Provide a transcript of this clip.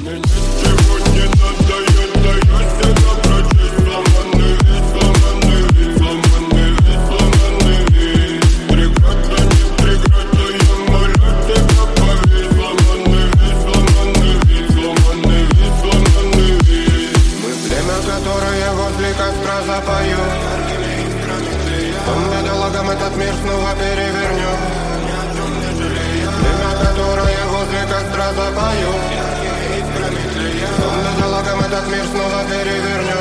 Запою. Том бедолагам этот мир снова перевернем. Время, которое возле костра запою. Том бедолагам этот мир снова перевернем.